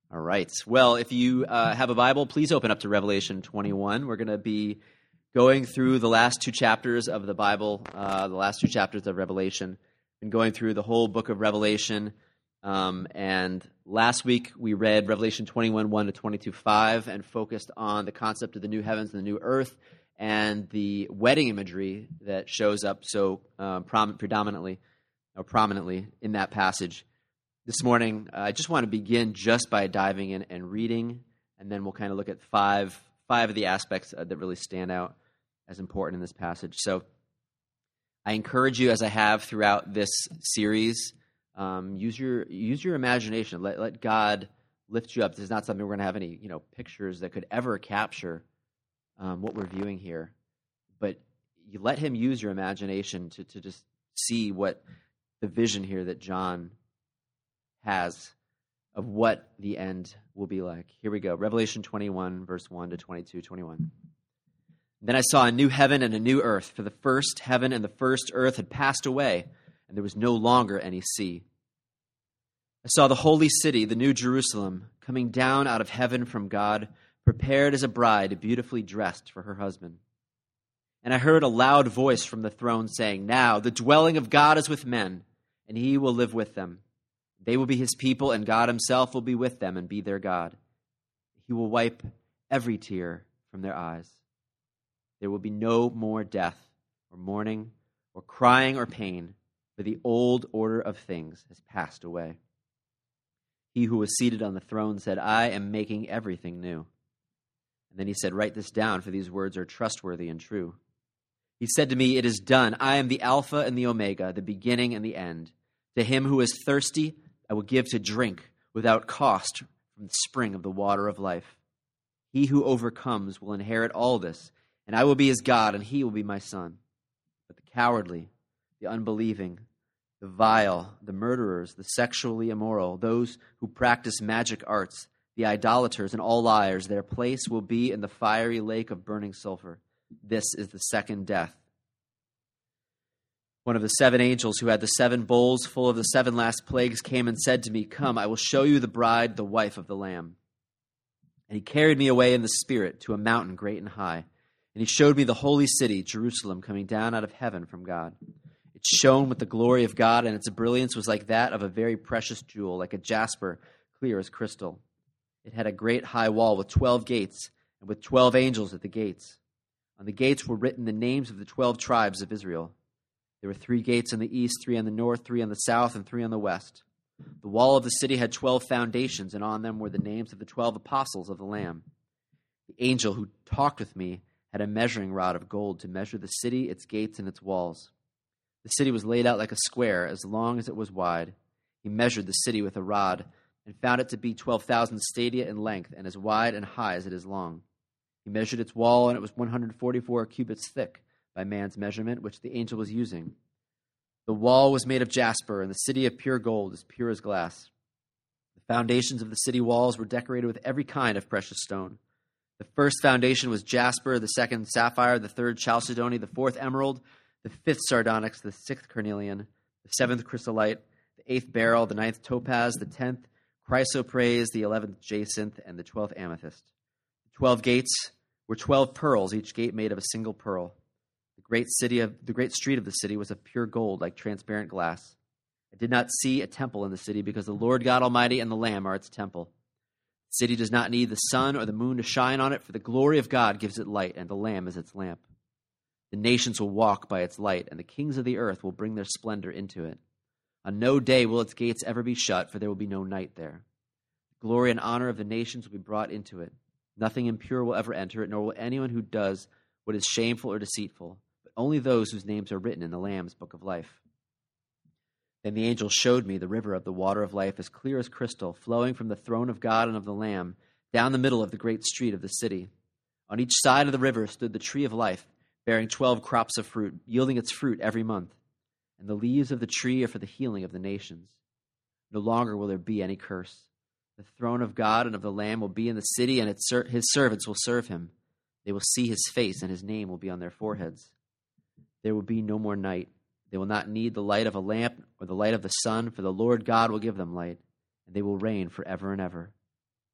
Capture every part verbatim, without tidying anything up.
All right. Well, if you uh, have a Bible, please open up to Revelation twenty-one. We're going to be going through the last two chapters of the Bible, uh, the last two chapters of Revelation, and going through the whole book of Revelation. Um, and last week we read Revelation twenty-one, one to twenty-two, five, and focused on the concept of the new heavens and the new earth and the wedding imagery that shows up so uh, prom- predominantly or prominently in that passage. This morning, uh, I just want to begin just by diving in and reading, and then we'll kind of look at five five of the aspects uh, that really stand out as important in this passage. So I encourage you, as I have throughout this series, um, use your use your imagination. Let let God lift you up. This is not something we're going to have any you know pictures that could ever capture um, what we're viewing here, but you let Him use your imagination to to just see what the vision here that John has of what the end will be like. Here we go. Revelation twenty-one, verse one to twenty-two, twenty-one. Then I saw a new heaven and a new earth, for the first heaven and the first earth had passed away, and there was no longer any sea. I saw the holy city, the new Jerusalem, coming down out of heaven from God, prepared as a bride, beautifully dressed for her husband. And I heard a loud voice from the throne saying, "Now the dwelling of God is with men, and He will live with them. They will be His people, and God Himself will be with them and be their God. He will wipe every tear from their eyes. There will be no more death, or mourning, or crying, or pain, for the old order of things has passed away." He who was seated on the throne said, "I am making everything new." And then He said, "Write this down, for these words are trustworthy and true." He said to me, "It is done. I am the Alpha and the Omega, the beginning and the end. To him who is thirsty, I will give to drink without cost from the spring of the water of life. He who overcomes will inherit all this, and I will be his God, and he will be my son. But the cowardly, the unbelieving, the vile, the murderers, the sexually immoral, those who practice magic arts, the idolaters, and all liars, their place will be in the fiery lake of burning sulfur. This is the second death." One of the seven angels who had the seven bowls full of the seven last plagues came and said to me, "Come, I will show you the bride, the wife of the Lamb." And he carried me away in the Spirit to a mountain great and high. And he showed me the holy city, Jerusalem, coming down out of heaven from God. It shone with the glory of God, and its brilliance was like that of a very precious jewel, like a jasper, clear as crystal. It had a great high wall with twelve gates, and with twelve angels at the gates. On the gates were written the names of the twelve tribes of Israel. There were three gates on the east, three on the north, three on the south, and three on the west. The wall of the city had twelve foundations, and on them were the names of the twelve apostles of the Lamb. The angel who talked with me had a measuring rod of gold to measure the city, its gates, and its walls. The city was laid out like a square, as long as it was wide. He measured the city with a rod, and found it to be twelve thousand stadia in length, and as wide and high as it is long. He measured its wall, and it was one hundred forty-four cubits thick, by man's measurement, which the angel was using. The wall was made of jasper, and the city of pure gold, as pure as glass. The foundations of the city walls were decorated with every kind of precious stone. The first foundation was jasper, the second sapphire, the third chalcedony, the fourth emerald, the fifth sardonyx, the sixth carnelian, the seventh chrysolite, the eighth beryl, the ninth topaz, the tenth chrysoprase, the eleventh jacinth, and the twelfth amethyst. The twelve gates were twelve pearls, each gate made of a single pearl. The great city of the great street of the city was of pure gold, like transparent glass. I did not see a temple in the city, because the Lord God Almighty and the Lamb are its temple. The city does not need the sun or the moon to shine on it, for the glory of God gives it light, and the Lamb is its lamp. The nations will walk by its light, and the kings of the earth will bring their splendor into it. On no day will its gates ever be shut, for there will be no night there. The glory and honor of the nations will be brought into it. Nothing impure will ever enter it, nor will anyone who does what is shameful or deceitful, only those whose names are written in the Lamb's book of life. Then the angel showed me the river of the water of life, as clear as crystal, flowing from the throne of God and of the Lamb, down the middle of the great street of the city. On each side of the river stood the tree of life, bearing twelve crops of fruit, yielding its fruit every month. And the leaves of the tree are for the healing of the nations. No longer will there be any curse. The throne of God and of the Lamb will be in the city, and its ser- his servants will serve him. They will see his face, and his name will be on their foreheads. There will be no more night. They will not need the light of a lamp or the light of the sun, for the Lord God will give them light, and they will reign forever and ever.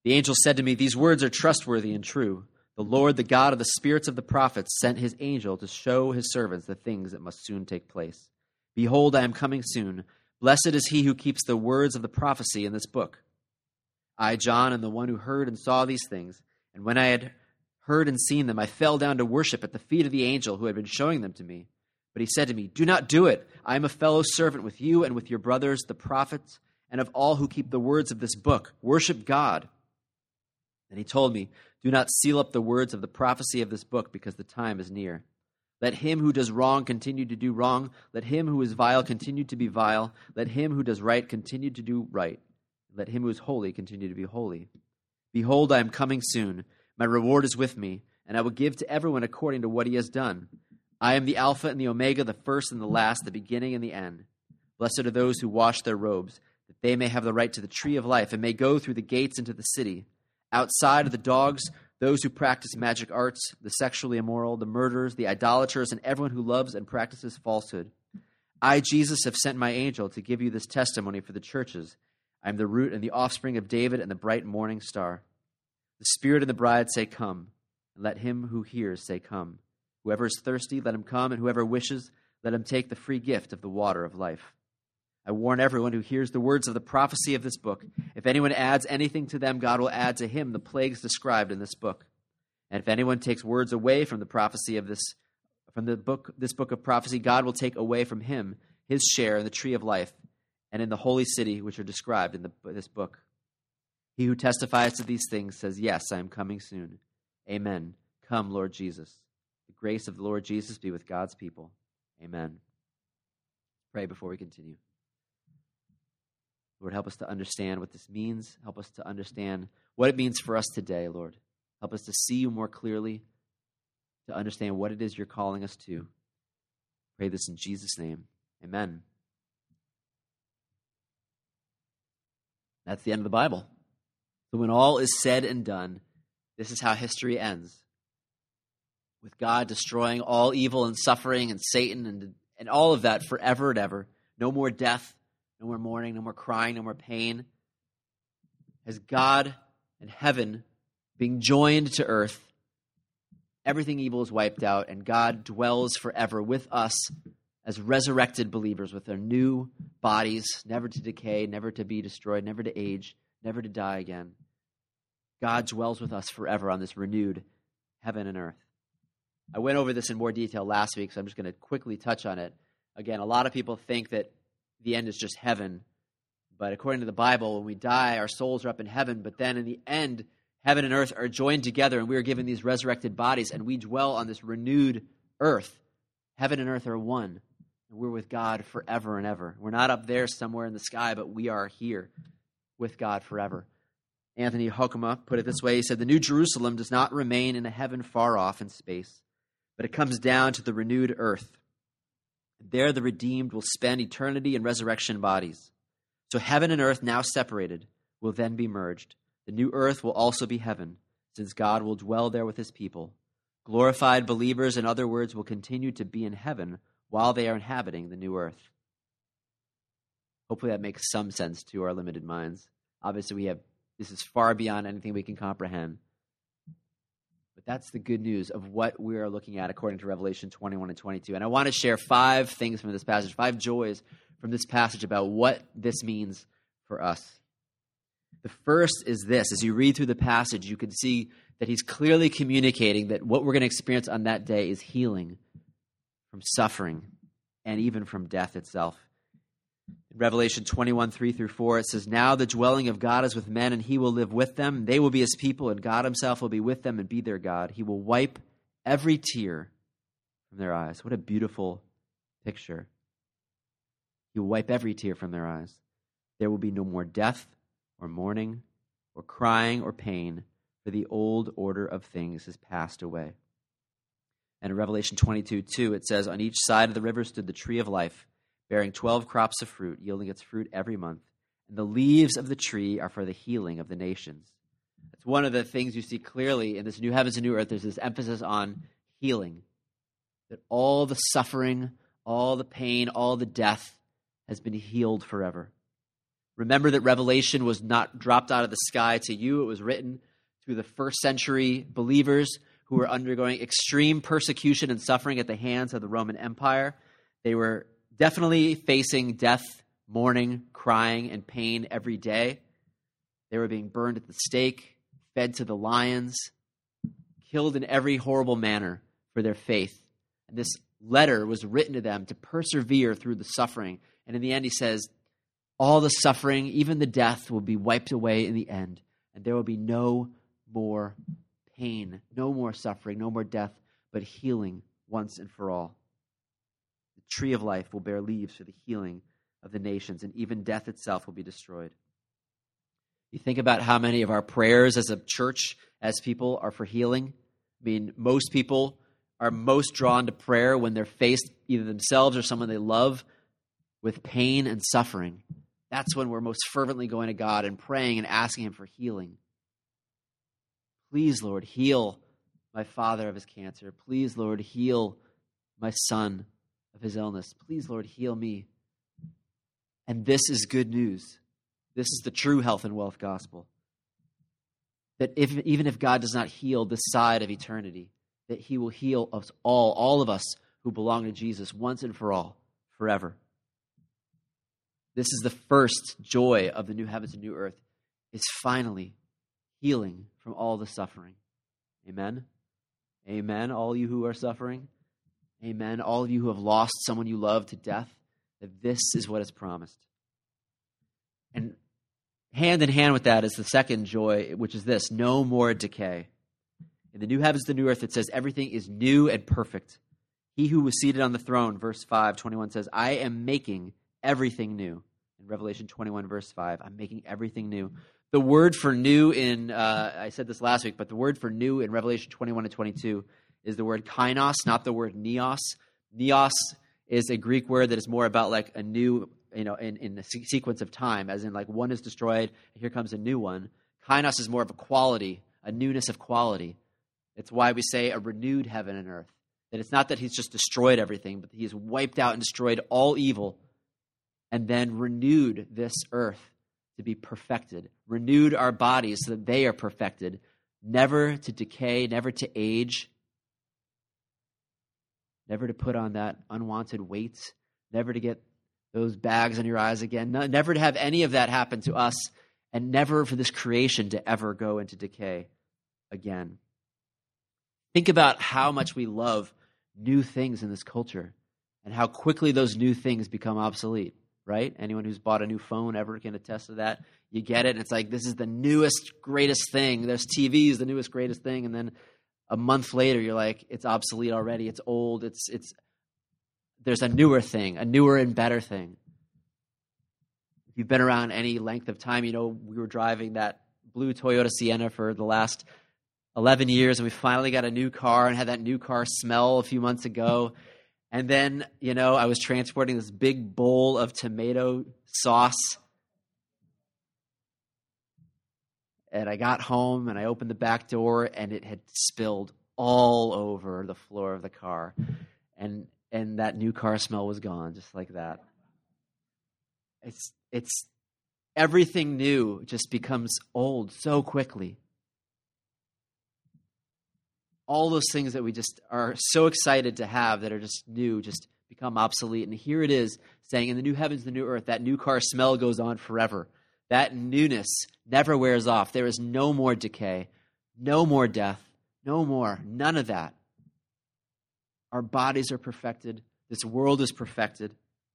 The angel said to me, "These words are trustworthy and true. The Lord, the God of the spirits of the prophets, sent his angel to show his servants the things that must soon take place. Behold, I am coming soon. Blessed is he who keeps the words of the prophecy in this book." I, John, am the one who heard and saw these things, and when I had heard and seen them, I fell down to worship at the feet of the angel who had been showing them to me. But he said to me, "Do not do it. I am a fellow servant with you and with your brothers, the prophets, and of all who keep the words of this book. Worship God." And he told me, "Do not seal up the words of the prophecy of this book, because the time is near. Let him who does wrong continue to do wrong. Let him who is vile continue to be vile. Let him who does right continue to do right. Let him who is holy continue to be holy. Behold, I am coming soon. My reward is with me, and I will give to everyone according to what he has done. I am the Alpha and the Omega, the first and the last, the beginning and the end. Blessed are those who wash their robes, that they may have the right to the tree of life and may go through the gates into the city. Outside are the dogs, those who practice magic arts, the sexually immoral, the murderers, the idolaters, and everyone who loves and practices falsehood. I, Jesus, have sent my angel to give you this testimony for the churches. I am the root and the offspring of David and the bright morning star. The Spirit and the bride say, "Come," and let him who hears say, "Come." Whoever is thirsty, let him come, and whoever wishes, let him take the free gift of the water of life. I warn everyone who hears the words of the prophecy of this book. If anyone adds anything to them, God will add to him the plagues described in this book. And if anyone takes words away from the prophecy of this, from the book, this book of prophecy, God will take away from him his share in the tree of life and in the holy city which are described in the, this book. He who testifies to these things says, "Yes, I am coming soon." Amen. Come, Lord Jesus. The grace of the Lord Jesus be with God's people. Amen. Pray before we continue. Lord, help us to understand what this means. Help us to understand what it means for us today, Lord. Help us to see you more clearly, to understand what it is you're calling us to. Pray this in Jesus' name. Amen. That's the end of the Bible. So when all is said and done, this is how history ends. With God destroying all evil and suffering and Satan and, and all of that forever and ever. No more death, no more mourning, no more crying, no more pain. As God and heaven being joined to earth, everything evil is wiped out, and God dwells forever with us as resurrected believers with their new bodies, never to decay, never to be destroyed, never to age, never to die again. God dwells with us forever on this renewed heaven and earth. I went over this in more detail last week, so I'm just going to quickly touch on it. Again, a lot of people think that the end is just heaven, but according to the Bible, when we die, our souls are up in heaven, but then in the end, heaven and earth are joined together, and we are given these resurrected bodies, and we dwell on this renewed earth. Heaven and earth are one, and we're with God forever and ever. We're not up there somewhere in the sky, but we are here with God forever. Anthony Hoekema put it this way. He said, "The New Jerusalem does not remain in a heaven far off in space, but it comes down to the renewed earth. There the redeemed will spend eternity in resurrection bodies. So heaven and earth, now separated, will then be merged. The new earth will also be heaven, since God will dwell there with his people. Glorified believers, in other words, will continue to be in heaven while they are inhabiting the new earth." Hopefully that makes some sense to our limited minds. Obviously, we have this is far beyond anything we can comprehend. But that's the good news of what we are looking at according to Revelation twenty-one and twenty-two. And I want to share five things from this passage, five joys from this passage about what this means for us. The first is this. As you read through the passage, you can see that he's clearly communicating that what we're going to experience on that day is healing from suffering and even from death itself. In Revelation twenty-one, three through four, it says, "Now the dwelling of God is with men, and he will live with them. They will be his people, and God himself will be with them and be their God. He will wipe every tear from their eyes." What a beautiful picture. He will wipe every tear from their eyes. There will be no more death or mourning or crying or pain, for the old order of things has passed away. And in Revelation twenty-two, two, it says, "On each side of the river stood the tree of life, bearing twelve crops of fruit, yielding its fruit every month. And the leaves of the tree are for the healing of the nations." That's one of the things you see clearly in this new heavens and new earth. There's this emphasis on healing. That all the suffering, all the pain, all the death has been healed forever. Remember that Revelation was not dropped out of the sky to you. It was written to the first century believers who were undergoing extreme persecution and suffering at the hands of the Roman Empire. They were definitely facing death, mourning, crying, and pain every day. They were being burned at the stake, fed to the lions, killed in every horrible manner for their faith. And this letter was written to them to persevere through the suffering. And in the end, he says, all the suffering, even the death, will be wiped away in the end. And there will be no more pain, no more suffering, no more death, but healing once and for all. The tree of life will bear leaves for the healing of the nations, and even death itself will be destroyed. You think about how many of our prayers as a church, as people, are for healing. I mean, most people are most drawn to prayer when they're faced, either themselves or someone they love, with pain and suffering. That's when we're most fervently going to God and praying and asking him for healing. Please, Lord, heal my father of his cancer. Please, Lord, heal my son of his illness. Please, Lord, heal me. And this is good news. This is the true health and wealth gospel. That if, even if God does not heal this side of eternity, that he will heal us all, all of us who belong to Jesus once and for all, forever. This is the first joy of the new heavens and new earth, is finally healing from all the suffering. Amen? Amen, all you who are suffering. Amen, all of you who have lost someone you love to death, that this is what is promised. And hand in hand with that is the second joy, which is this: no more decay. In the new heavens, the new earth, it says everything is new and perfect. He who was seated on the throne, verse five, twenty-one says, I am making everything new. In Revelation twenty-one, verse five, I'm making everything new. The word for new in, uh, I said this last week, but the word for new in Revelation twenty-one and twenty-two is the word kainos, not the word neos. Neos is a Greek word that is more about like a new, you know, in, in a sequence of time, as in like one is destroyed, and here comes a new one. Kainos is more of a quality, a newness of quality. It's why we say a renewed heaven and earth. That it's not that he's just destroyed everything, but he has wiped out and destroyed all evil and then renewed this earth to be perfected, renewed our bodies so that they are perfected, never to decay, never to age, never to put on that unwanted weight, never to get those bags on your eyes again, no, never to have any of that happen to us, and never for this creation to ever go into decay again. Think about how much we love new things in this culture and how quickly those new things become obsolete, right? Anyone who's bought a new phone ever can attest to that. You get it, and it's like, this is the newest, greatest thing. There's T Vs, the newest, greatest thing, and then a month later, you're like, it's obsolete already. It's old. It's it's. There's a newer thing, a newer and better thing. If you've been around any length of time, you know we were driving that blue Toyota Sienna for the last eleven years, and we finally got a new car and had that new car smell a few months ago. And then, you know, I was transporting this big bowl of tomato sauce. And I got home and I opened the back door and it had spilled all over the floor of the car. And and that new car smell was gone, just like that. It's it's everything new just becomes old so quickly. All those things that we just are so excited to have that are just new just become obsolete. And here it is saying in the new heavens, the new earth, that new car smell goes on forever. That newness never wears off. There is no more decay, no more death, no more, none of that. Our bodies are perfected. This world is perfected.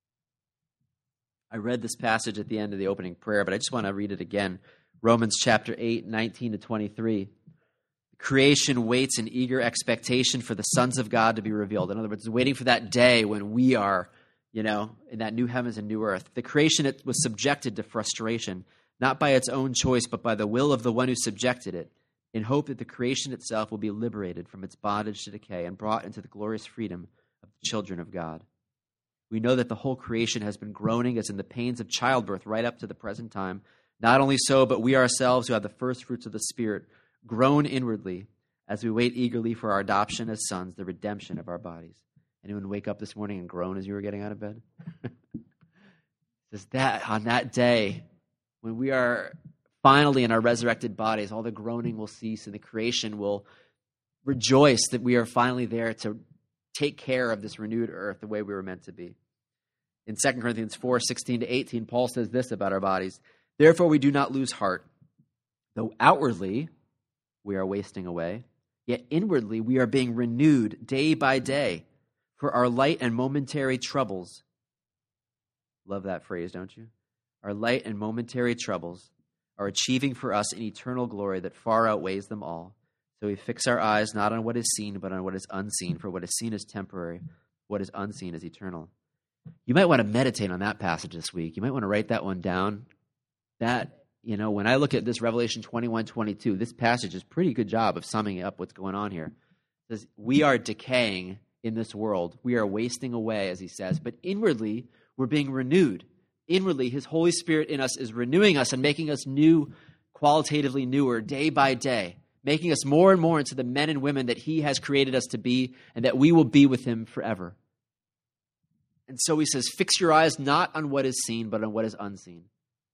I read this passage at the end of the opening prayer, but I just want to read it again. Romans chapter eight, nineteen to twenty-three. Creation waits in eager expectation for the sons of God to be revealed. In other words, waiting for that day when we are, you know, in that new heavens and new earth. The creation it was subjected to frustration, not by its own choice, but by the will of the one who subjected it, in hope that the creation itself will be liberated from its bondage to decay and brought into the glorious freedom of the children of God. We know that the whole creation has been groaning as in the pains of childbirth right up to the present time. Not only so, but we ourselves who have the first fruits of the Spirit groan inwardly as we wait eagerly for our adoption as sons, the redemption of our bodies. Anyone wake up this morning and groan as you were getting out of bed? Says that on that day, when we are finally in our resurrected bodies, all the groaning will cease and the creation will rejoice that we are finally there to take care of this renewed earth the way we were meant to be. In Second Corinthians four, sixteen to eighteen, Paul says this about our bodies. Therefore we do not lose heart. Though outwardly we are wasting away, yet inwardly we are being renewed day by day. For our light and momentary troubles, love that phrase, don't you? Our light and momentary troubles are achieving for us an eternal glory that far outweighs them all. So we fix our eyes not on what is seen, but on what is unseen. For what is seen is temporary, what is unseen is eternal. You might want to meditate on that passage this week. You might want to write that one down. That, you know, when I look at this Revelation twenty-one, twenty-two, this passage is a pretty good job of summing up what's going on here. It says, we are decaying in this world. We are wasting away, as he says, but inwardly we're being renewed. Inwardly, his Holy Spirit in us is renewing us and making us new, qualitatively newer, day by day, making us more and more into the men and women that he has created us to be and that we will be with him forever. And so he says, fix your eyes not on what is seen, but on what is unseen.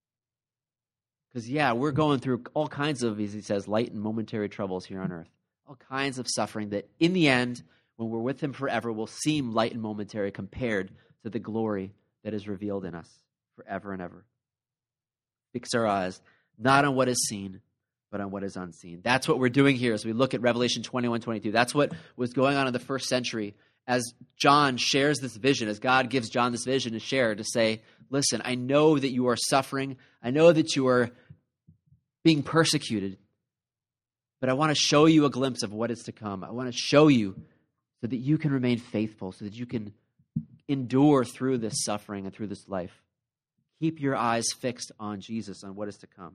Because, yeah, we're going through all kinds of, as he says, light and momentary troubles here on earth. All kinds of suffering that in the end, when we're with him forever, will seem light and momentary compared to the glory that is revealed in us forever and ever. Fix our eyes not on what is seen, but on what is unseen. That's what we're doing here as we look at Revelation twenty-one, twenty-two. That's what was going on in the first century as John shares this vision, as God gives John this vision to share, to say, listen, I know that you are suffering. I know that you are being persecuted, but I want to show you a glimpse of what is to come. I want to show you so that you can remain faithful, so that you can endure through this suffering and through this life. Keep your eyes fixed on Jesus, on what is to come.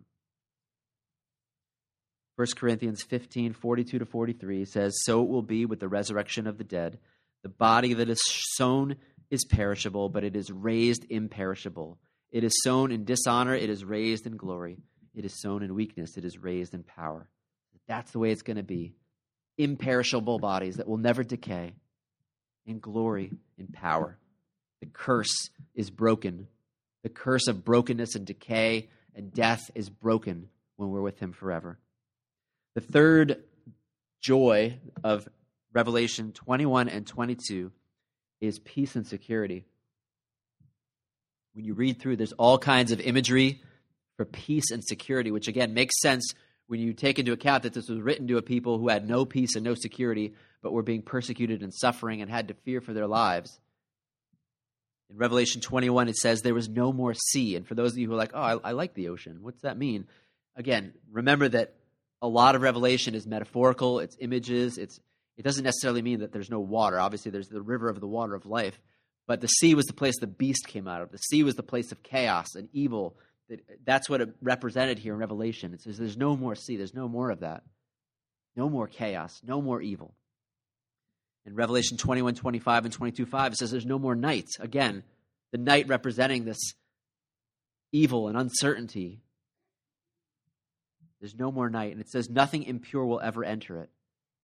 First Corinthians fifteen, forty-two to forty-three says, so it will be with the resurrection of the dead. The body that is sown is perishable, but it is raised imperishable. It is sown in dishonor, it is raised in glory. It is sown in weakness, it is raised in power. That's the way it's going to be. Imperishable bodies that will never decay, in glory, in power. The curse is broken. The curse of brokenness and decay and death is broken when we're with him forever. The third joy of Revelation twenty-one and twenty-two is peace and security. When you read through, there's all kinds of imagery for peace and security, which again makes sense when you take into account that this was written to a people who had no peace and no security, but were being persecuted and suffering and had to fear for their lives. In Revelation twenty-one, it says there was no more sea. And for those of you who are like, oh, I, I like the ocean, what's that mean? Again, remember that a lot of Revelation is metaphorical, it's images, it's it doesn't necessarily mean that there's no water. Obviously, there's the river of the water of life, but the sea was the place the beast came out of. The sea was the place of chaos and evil. That's what it represented here in Revelation. It says there's no more sea, there's no more of that. No more chaos, no more evil. In Revelation twenty-one, twenty-five, and twenty-two, five, it says there's no more night. Again, the night representing this evil and uncertainty. There's no more night. And it says nothing impure will ever enter it.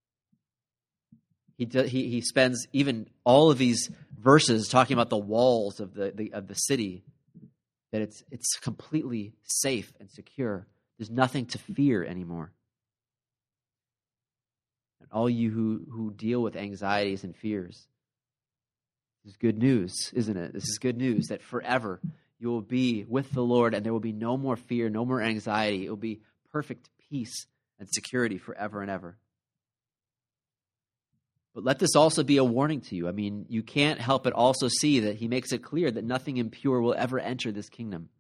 He, do, he, he spends even all of these verses talking about the walls of the, the of the city, that it's it's completely safe and secure. There's nothing to fear anymore. And all you who, who deal with anxieties and fears, this is good news, isn't it? This is good news that forever you will be with the Lord and there will be no more fear, no more anxiety. It will be perfect peace and security forever and ever. But let this also be a warning to you. I mean, you can't help but also see that he makes it clear that nothing impure will ever enter this kingdom.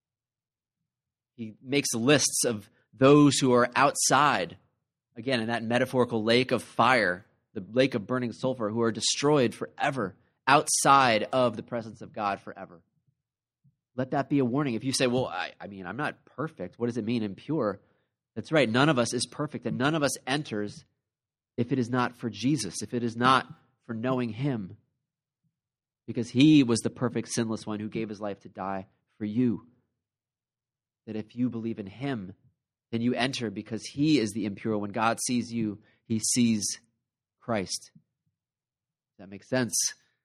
He makes lists of those who are outside, again, in that metaphorical lake of fire, the lake of burning sulfur, who are destroyed forever, outside of the presence of God forever. Let that be a warning. If you say, well, I, I mean, I'm not perfect. What does it mean, impure? That's right. None of us is perfect, and none of us enters if it is not for Jesus, if it is not for knowing him. Because he was the perfect, sinless one who gave his life to die for you. That if you believe in him, then you enter because he is the impure. When God sees you, he sees Christ. Does that make sense?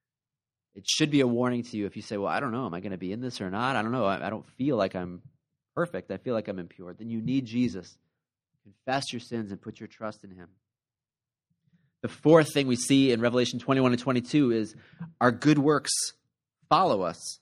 It should be a warning to you if you say, well, I don't know, am I going to be in this or not? I don't know. I, I don't feel like I'm perfect. I feel like I'm impure. Then you need Jesus. Confess your sins and put your trust in him. The fourth thing we see in Revelation twenty-one and twenty-two is our good works follow us.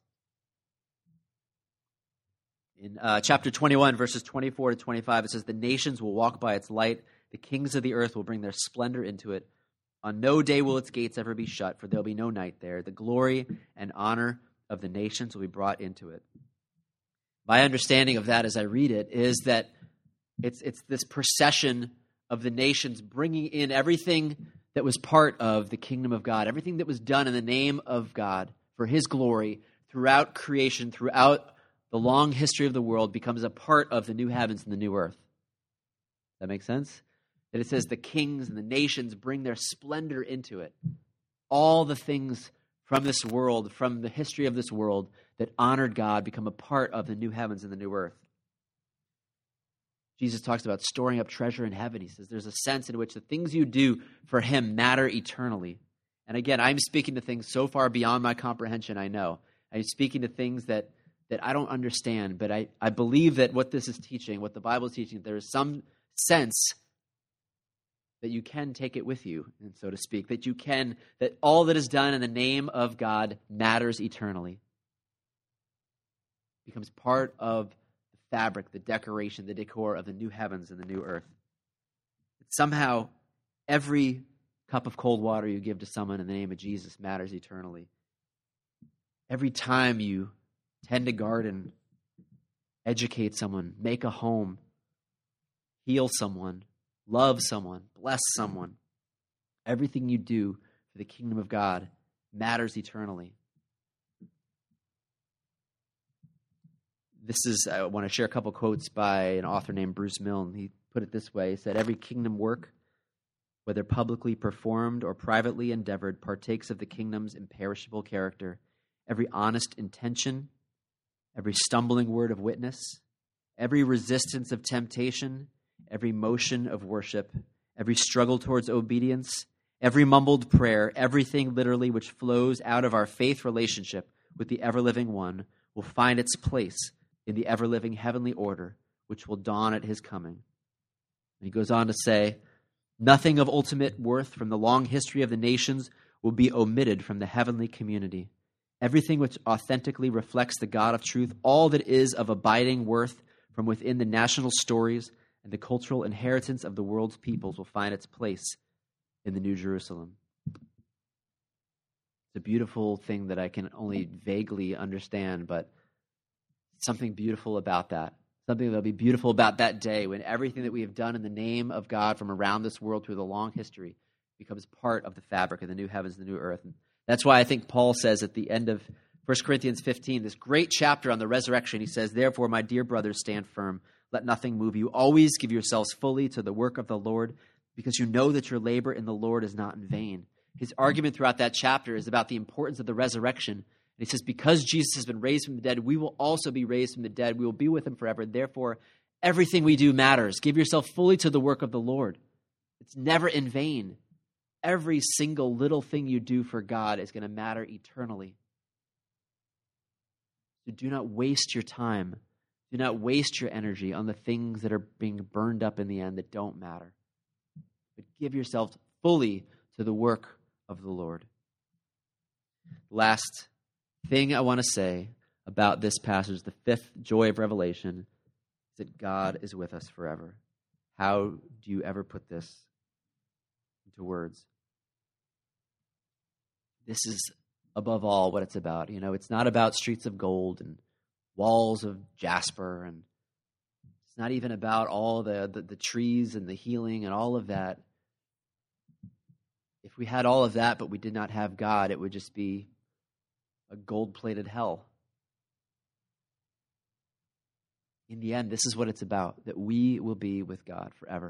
In uh, chapter twenty-one, verses twenty-four to twenty-five, it says, the nations will walk by its light. The kings of the earth will bring their splendor into it. On no day will its gates ever be shut, for there will be no night there. The glory and honor of the nations will be brought into it. My understanding of that as I read it is that it's it's this procession of the nations bringing in everything that was part of the kingdom of God, everything that was done in the name of God for his glory throughout creation, throughout the long history of the world, becomes a part of the new heavens and the new earth. That makes sense? That it says the kings and the nations bring their splendor into it. All the things from this world, from the history of this world that honored God, become a part of the new heavens and the new earth. Jesus talks about storing up treasure in heaven. He says there's a sense in which the things you do for him matter eternally. And again, I'm speaking to things so far beyond my comprehension, I know. I'm speaking to things that, that I don't understand, but I, I believe that what this is teaching, what the Bible is teaching, there is some sense that you can take it with you, and so to speak, that you can, that all that is done in the name of God matters eternally. Becomes part of the fabric, the decoration, the decor of the new heavens and the new earth. Somehow, every cup of cold water you give to someone in the name of Jesus matters eternally. Every time you tend a garden, educate someone, make a home, heal someone, love someone, bless someone, everything you do for the kingdom of God matters eternally. This is, I want to share a couple quotes by an author named Bruce Milne. He put it this way. He said, every kingdom work, whether publicly performed or privately endeavored, partakes of the kingdom's imperishable character. Every honest intention, every stumbling word of witness, every resistance of temptation, every motion of worship, every struggle towards obedience, every mumbled prayer, everything literally which flows out of our faith relationship with the ever-living one will find its place in the ever-living heavenly order which will dawn at his coming. And he goes on to say, nothing of ultimate worth from the long history of the nations will be omitted from the heavenly community. Everything which authentically reflects the God of truth, all that is of abiding worth from within the national stories and the cultural inheritance of the world's peoples will find its place in the New Jerusalem. It's a beautiful thing that I can only vaguely understand, but something beautiful about that. Something that will be beautiful about that day when everything that we have done in the name of God from around this world through the long history becomes part of the fabric of the new heavens and the new earth. And that's why I think Paul says at the end of First Corinthians fifteen, this great chapter on the resurrection, he says, therefore, my dear brothers, stand firm. Let nothing move you. Always give yourselves fully to the work of the Lord, because you know that your labor in the Lord is not in vain. His argument throughout that chapter is about the importance of the resurrection. And he says, because Jesus has been raised from the dead, we will also be raised from the dead. We will be with him forever. Therefore, everything we do matters. Give yourself fully to the work of the Lord. It's never in vain. Every single little thing you do for God is going to matter eternally. So do not waste your time. Do not waste your energy on the things that are being burned up in the end that don't matter. But give yourself fully to the work of the Lord. Last thing I want to say about this passage, the fifth joy of Revelation, is that God is with us forever. How do you ever put this into words? This is above all what it's about. You know, it's not about streets of gold and walls of jasper, and it's not even about all the, the, the trees and the healing and all of that. If we had all of that, but we did not have God, it would just be a gold-plated hell. In the end, this is what it's about, that we will be with God forever.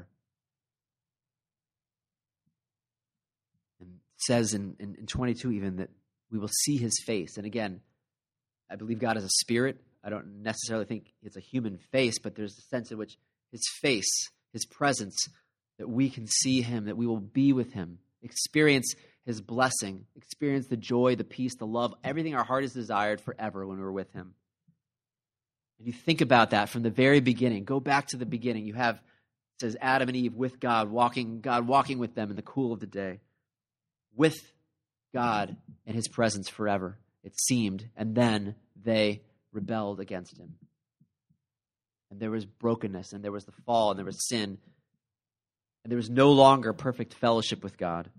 And it says in, in, in twenty-two even that we will see his face. And again, I believe God is a spirit. I don't necessarily think it's a human face, but there's a sense in which his face, his presence, that we can see him, that we will be with him, experience his blessing, experience the joy, the peace, the love, everything our heart has desired forever when we're with him. And you think about that from the very beginning. Go back to the beginning. You have, it says, Adam and Eve with God, walking, God walking with them in the cool of the day. With God in his presence forever, it seemed. And then they rebelled against him. And there was brokenness, and there was the fall, and there was sin. And there was no longer perfect fellowship with God.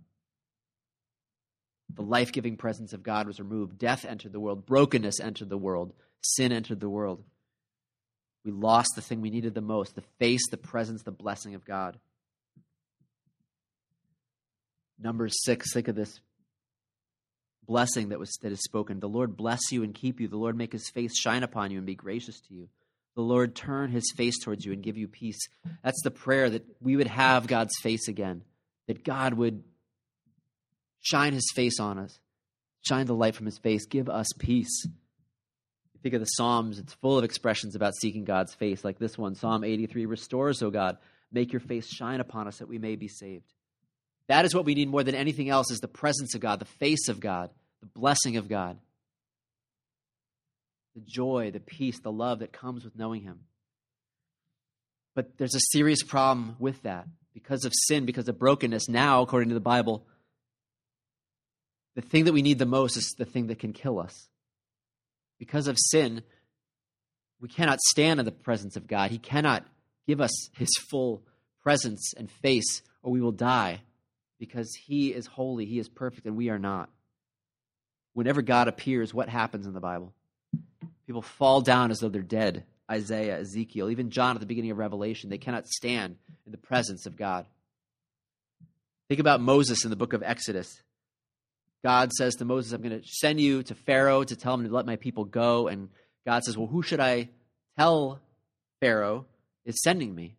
The life-giving presence of God was removed. Death entered the world. Brokenness entered the world. Sin entered the world. We lost the thing we needed the most, the face, the presence, the blessing of God. Numbers six, think of this blessing that was that is spoken. The Lord bless you and keep you. The Lord make his face shine upon you and be gracious to you. The Lord turn his face towards you and give you peace. That's the prayer, that we would have God's face again, that God would shine his face on us, shine the light from his face, give us peace. You think of the Psalms, it's full of expressions about seeking God's face, like this one, Psalm eighty-three, restore us, O God, make your face shine upon us that we may be saved. That is what we need more than anything else, is the presence of God, the face of God, the blessing of God, the joy, the peace, the love that comes with knowing him. But there's a serious problem with that. Because of sin, because of brokenness, now, according to the Bible, the thing that we need the most is the thing that can kill us. Because of sin, we cannot stand in the presence of God. He cannot give us his full presence and face, or we will die, because he is holy, he is perfect, and we are not. Whenever God appears, what happens in the Bible? People fall down as though they're dead. Isaiah, Ezekiel, even John at the beginning of Revelation, they cannot stand in the presence of God. Think about Moses in the book of Exodus. God says to Moses, I'm going to send you to Pharaoh to tell him to let my people go. And God says, well, who should I tell Pharaoh is sending me?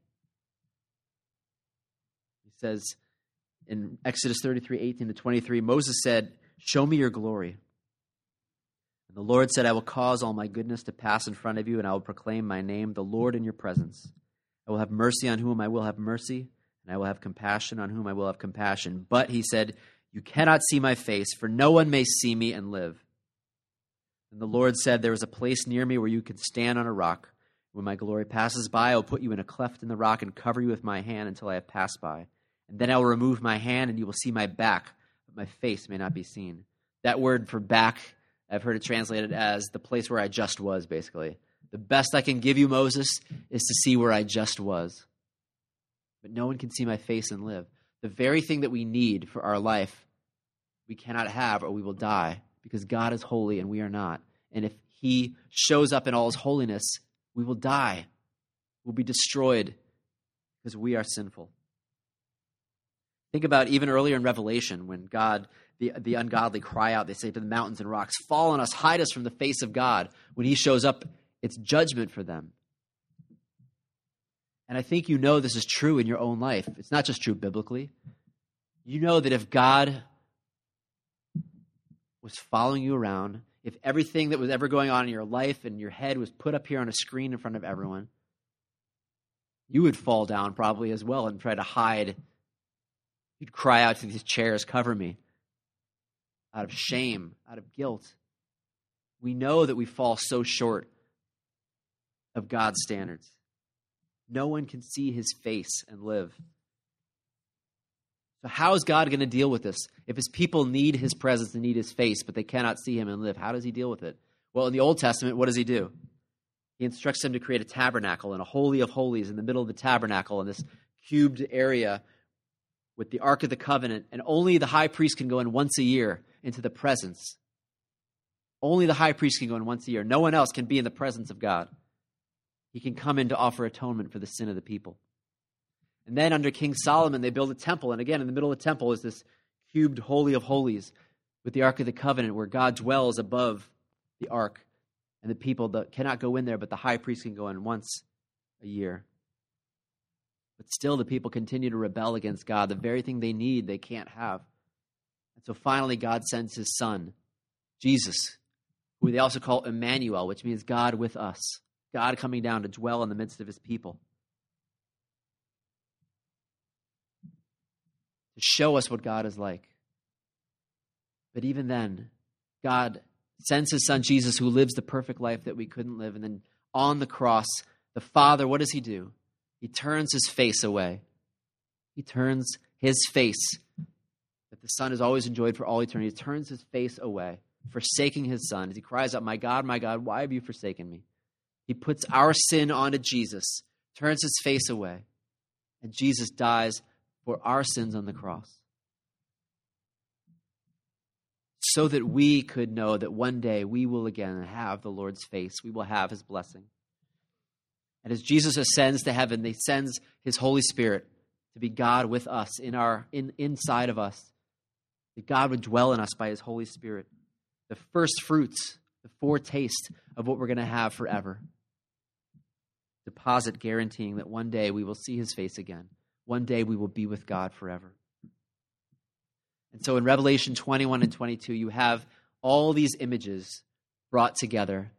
He says in Exodus thirty-three, eighteen to twenty-three, Moses said, show me your glory. And the Lord said, I will cause all my goodness to pass in front of you, and I will proclaim my name, the Lord, in your presence. I will have mercy on whom I will have mercy, and I will have compassion on whom I will have compassion. But, he said, you cannot see my face, for no one may see me and live. And the Lord said, there is a place near me where you can stand on a rock. When my glory passes by, I will put you in a cleft in the rock and cover you with my hand until I have passed by. And then I will remove my hand, and you will see my back, but my face may not be seen. That word for back, I've heard it translated as the place where I just was, basically. The best I can give you, Moses, is to see where I just was. But no one can see my face and live. The very thing that we need for our life, we cannot have, or we will die, because God is holy and we are not. And if he shows up in all his holiness, we will die. We'll be destroyed because we are sinful. Think about even earlier in Revelation when God, the, the ungodly cry out, they say to the mountains and rocks, fall on us, hide us from the face of God. When he shows up, it's judgment for them. And I think you know this is true in your own life. It's not just true biblically. You know that if God was following you around, if everything that was ever going on in your life and your head was put up here on a screen in front of everyone, you would fall down probably as well and try to hide. You'd cry out to these chairs, cover me, out of shame, out of guilt. We know that we fall so short of God's standards. No one can see his face and live. So how is God going to deal with this? If his people need his presence and need his face, but they cannot see him and live, how does he deal with it? Well, in the Old Testament, what does he do? He instructs them to create a tabernacle and a holy of holies in the middle of the tabernacle in this cubed area with the Ark of the Covenant, and only the high priest can go in once a year into the presence. Only the high priest can go in once a year. No one else can be in the presence of God. He can come in to offer atonement for the sin of the people. And then under King Solomon, they build a temple. And again, in the middle of the temple is this cubed holy of holies with the Ark of the Covenant where God dwells above the Ark. And the people that cannot go in there, but the high priest can go in once a year. But still the people continue to rebel against God. The very thing they need, they can't have. And so finally God sends his son, Jesus, who they also call Emmanuel, which means God with us. God coming down to dwell in the midst of his people. To show us what God is like. But even then, God sends his son Jesus, who lives the perfect life that we couldn't live, and then on the cross, the Father, what does he do? He turns his face away. He turns his face that the Son has always enjoyed for all eternity. He turns his face away, forsaking his Son as he cries out, "My God, my God, why have you forsaken me?" He puts our sin onto Jesus, turns his face away, and Jesus dies for our sins on the cross, so that we could know that one day we will again have the Lord's face. We will have his blessing. And as Jesus ascends to heaven, he sends his Holy Spirit to be God with us, in our in inside of us. That God would dwell in us by his Holy Spirit. The first fruits, the foretaste of what we're going to have forever. Deposit guaranteeing that one day we will see his face again. One day we will be with God forever. And so in Revelation twenty-one and twenty-two, you have all these images brought together.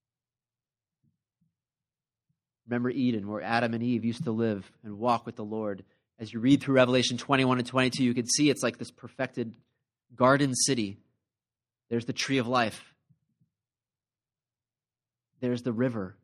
Remember Eden, where Adam and Eve used to live and walk with the Lord. As you read through Revelation twenty-one and twenty-two, you can see it's like this perfected garden city. There's the tree of life. There's the river.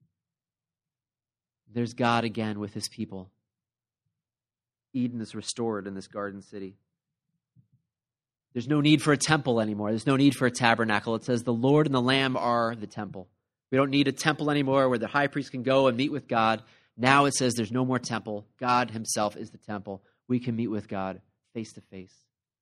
There's God again with his people. Eden is restored in this garden city. There's no need for a temple anymore. There's no need for a tabernacle. It says the Lord and the Lamb are the temple. We don't need a temple anymore where the high priest can go and meet with God. Now it says there's no more temple. God himself is the temple. We can meet with God face to face.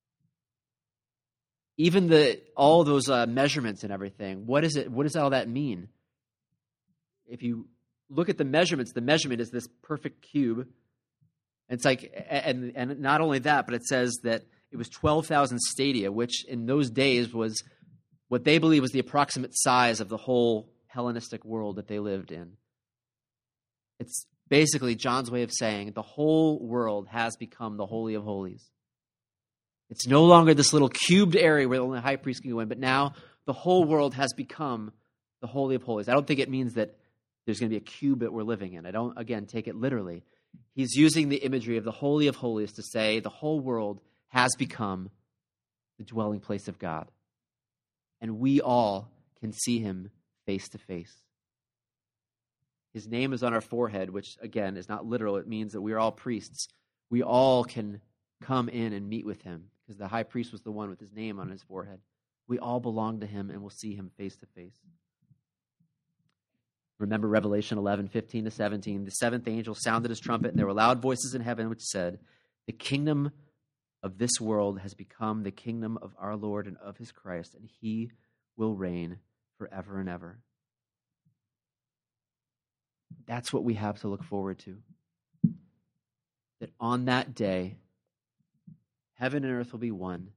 Even the all those uh, measurements and everything, what is it? What does all that mean? If you look at the measurements, the measurement is this perfect cube. It's like, and and not only that, but it says that it was twelve thousand stadia, which in those days was what they believe was the approximate size of the whole Hellenistic world that they lived in. It's basically John's way of saying the whole world has become the Holy of Holies. It's no longer this little cubed area where only the high priest can go in, but now the whole world has become the Holy of Holies. I don't think it means that there's going to be a cube that we're living in. I don't, again, take it literally. He's using the imagery of the Holy of Holies to say the whole world has become the dwelling place of God. And we all can see him face to face. His name is on our forehead, which, again, is not literal. It means that we are all priests. We all can come in and meet with him because the high priest was the one with his name on his forehead. We all belong to him and will see him face to face. Remember Revelation eleven, fifteen to seventeen. The seventh angel sounded his trumpet, and there were loud voices in heaven which said, "The kingdom of this world has become the kingdom of our Lord and of his Christ, and he will reign forever and ever." That's what we have to look forward to. That on that day, heaven and earth will be one.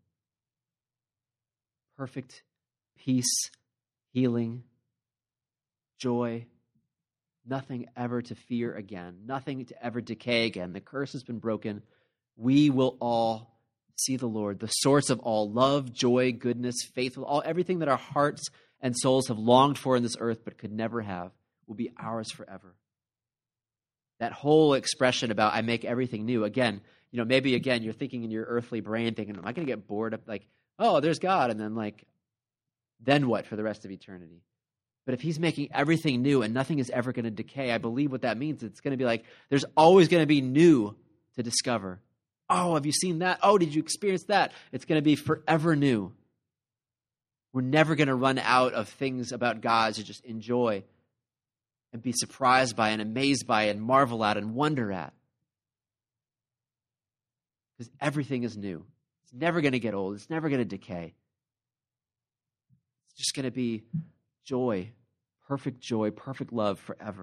Perfect peace, healing, joy, nothing ever to fear again, nothing to ever decay again. The curse has been broken. We will all see the Lord, the source of all love, joy, goodness, faith, all everything that our hearts and souls have longed for in this earth but could never have will be ours forever. That whole expression about I make everything new, again, you know, maybe again you're thinking in your earthly brain, thinking, am I going to get bored of like, oh, there's God, and then like, then what for the rest of eternity? But if he's making everything new and nothing is ever going to decay, I believe what that means, it's going to be like, there's always going to be new to discover. Oh, have you seen that? Oh, did you experience that? It's going to be forever new. We're never going to run out of things about God to just enjoy and be surprised by and amazed by and marvel at and wonder at. Because everything is new. It's never going to get old. It's never going to decay. It's just going to be joy, perfect joy, perfect love forever.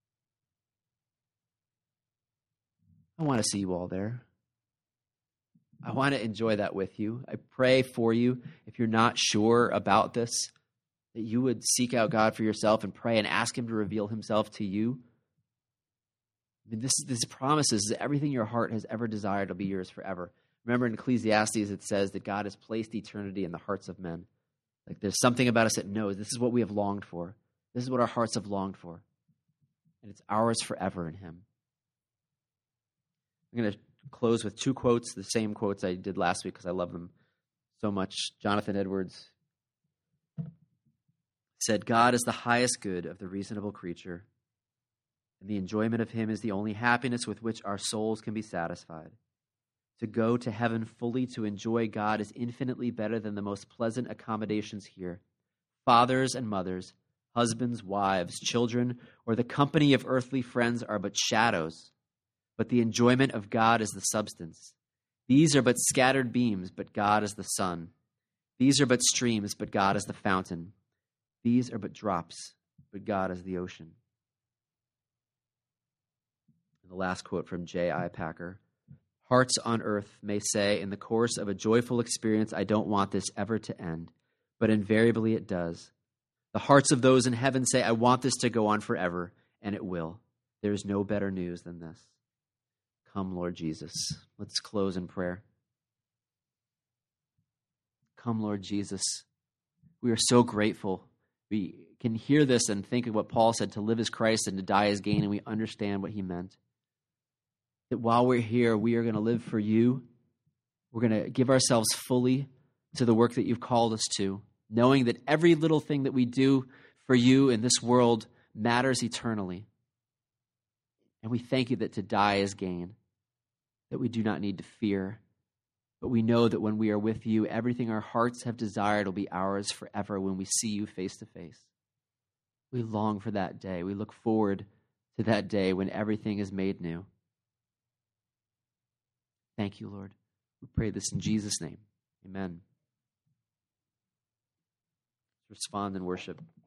I want to see you all there. I want to enjoy that with you. I pray for you, if you're not sure about this, that you would seek out God for yourself and pray and ask him to reveal himself to you. I mean, this, this promises that everything your heart has ever desired will be yours forever. Remember in Ecclesiastes it says that God has placed eternity in the hearts of men. Like there's something about us that knows this is what we have longed for. This is what our hearts have longed for. And it's ours forever in him. I'm going to close with two quotes, the same quotes I did last week because I love them so much. Jonathan Edwards said, God is the highest good of the reasonable creature, and the enjoyment of him is the only happiness with which our souls can be satisfied. To go to heaven fully to enjoy God is infinitely better than the most pleasant accommodations here. Fathers and mothers, husbands, wives, children, or the company of earthly friends are but shadows, but the enjoyment of God is the substance. These are but scattered beams, but God is the sun. These are but streams, but God is the fountain. These are but drops, but God is the ocean. And the last quote from J I Packer. Hearts on earth may say, in the course of a joyful experience, I don't want this ever to end, but invariably it does. The hearts of those in heaven say, I want this to go on forever, and it will. There is no better news than this. Come, Lord Jesus. Let's close in prayer. Come, Lord Jesus. We are so grateful. We can hear this and think of what Paul said, to live as Christ and to die as gain, and we understand what he meant. That while we're here, we are going to live for you. We're going to give ourselves fully to the work that you've called us to, knowing that every little thing that we do for you in this world matters eternally. And we thank you that to die is gain, that we do not need to fear, but we know that when we are with you, everything our hearts have desired will be ours forever when we see you face to face. We long for that day. We look forward to that day when everything is made new. Thank you, Lord. We pray this in Jesus' name. Amen. Respond in worship.